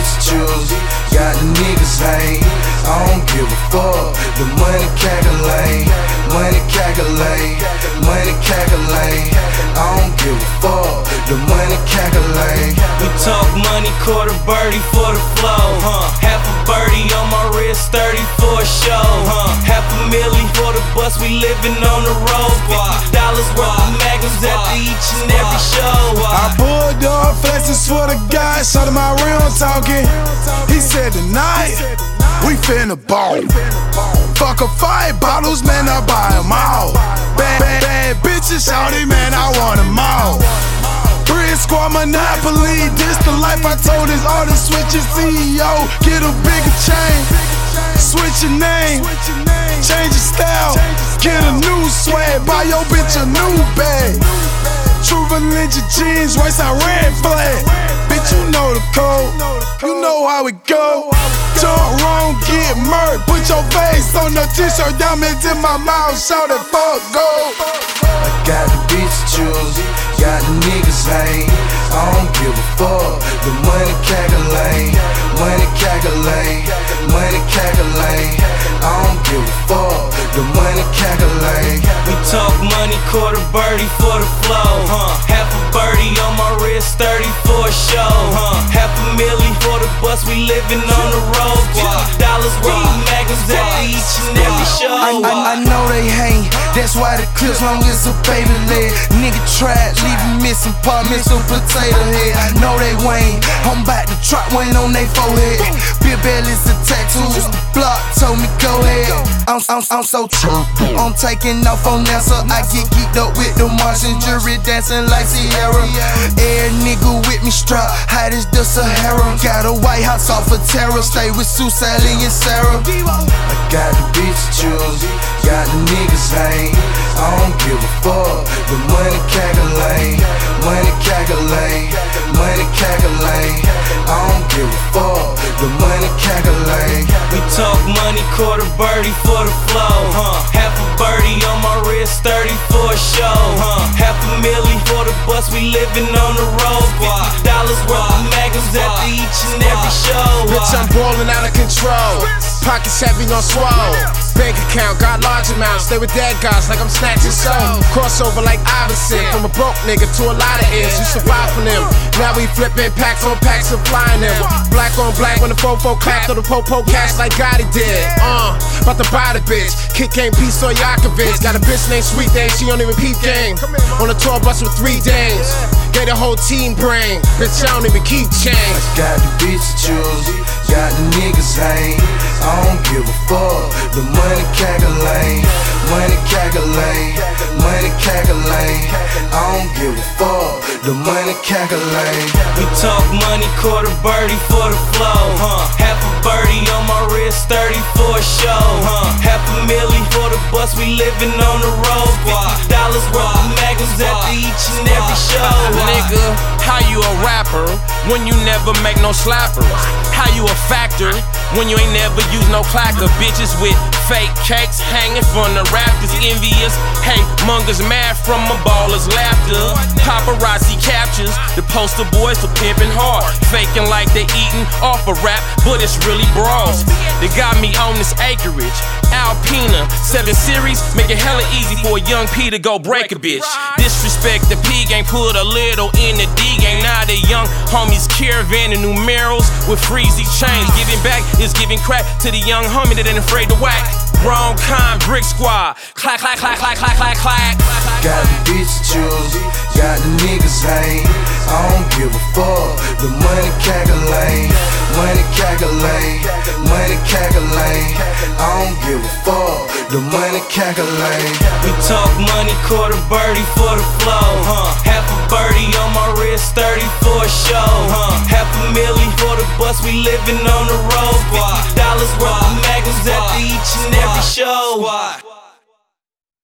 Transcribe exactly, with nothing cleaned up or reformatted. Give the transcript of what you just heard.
bitches choose, got the niggas lame. I don't give a fuck, the money calculate, money calculate, money calculate. I don't give a fuck, the money calculate. We talk money, quarter birdie for the flow, huh? Half a birdie on my wrist, thirty for a show, huh? Half a milli for the bus, we living on the road. Fifty dollars worth of magnums after each and every show. I pulled up, flexing for the guy, shot him my rim talking. He said tonight, we finna ball. Fuck a five bottles, man, I buy them all. Bad, bad, bad bitches, shawty, man, I want them all. Bridge Squad Monopoly, this the life I told his artist. Switch your C E O, get a bigger chain. Switch your name, change your style, get a new swag, buy your bitch a new bag. True Religion jeans, waist out red flag. Bitch, you know the code, you know how it go. Jump wrong, get murked, put your face on the t-shirt, diamonds in my mouth, shout it fuck go. I got the bitches choose, got the niggas lame. I don't give a fuck, the money calculate, money calculate, money calculate. I don't give a fuck, the money calculate. We talk money, quarter birdie for the flow, huh? Half a birdie on my wrist, thirty for a show, huh? Half a milli for the bus, we living on the road. Fifty dollars worth of magnums after each and every show. I, I, I know they hate, that's why the clips long as a baby leg. Nigga tried, leaving missing part, missing potato head. I know they Wayne, I'm back to trot Wayne on they forehead. Bill Belly's a tattoo, the block told me go ahead. I'm, I'm, I'm so turned, I'm taking off on NASA. I get geeked up with the Martian jury dancing like Sierra. Air nigga with me strap, hot as the Sahara. Got a White House off of terror, stay with Sue, Sally and Sarah. I got the bitches choose, got the niggas lame. I don't give a fuck, the money calculate, money calculate, money calculate. I don't give a fuck, the money calculate. We talk money, quarter birdie for the flow, huh? Half a birdie on my wrist, thirty for a show, huh? Half a milli for the bus, we living on the road. Fifty dollars worth of magnums after each and every show. Bitch, I'm ballin' out of control. Pockets heavy on swole. Bank account got large amounts. Stay with dead guys like I'm snatching soul. Crossover like Iverson. From a broke nigga to a lot of ends. You survive from them. Now we flipping packs on packs and flying them. Black on black when the fofo clap. Throw the popo cash like Gotti did. Uh, about to buy the bitch. Kid can't be Stojakovic. Got a bitch named Sweet Thing. She don't even peep game. On a tour bus with three dames. Gave the whole team brain. Bitch, I don't even keep change. I got the bitches choose, got the niggas lame. I don't give a fuck, the money calculate, money calculate, money calculate. I don't give a fuck, the money calculate. We talk money, quarter birdie for the flow, huh? Half a birdie on my wrist, thirty for a show, huh? Half a milli for the bus, we living on the road. Fifty dollars worth of magnums after each and every show. Nigga, how you a rapper when you never make no slappers? How you a factor when you ain't never used no clacker? Bitches with fake cakes hanging from the rafters, envious. Hey, mongers mad from a baller's laughter. Paparazzi captures the poster boys for pimping hard, faking like they eating off a rap, but it's really bras. They got me on this acreage. Alpina, seven series, make it hella easy for a young P to go break a bitch. Disrespect the P game, put a little in the D game. Now the young homies caravanning numerals with freezy chains. Giving back is giving crack to the young homie that ain't afraid to whack. Wrong kind, Brick Squad. Clack, clack, clack, clack, clack, clack, clack. Got the bitches choose, got the niggas lame. I don't give a fuck, the money calculate, money calculate, money calculate. I don't give a fuck, the money calculate. We talk money, quarter birdie for the flow, huh? Half a birdie on my wrist, thirty for a show, huh? Half a milli for the bus, we living on the road. Fifty dollars worth of magnums after each and every show.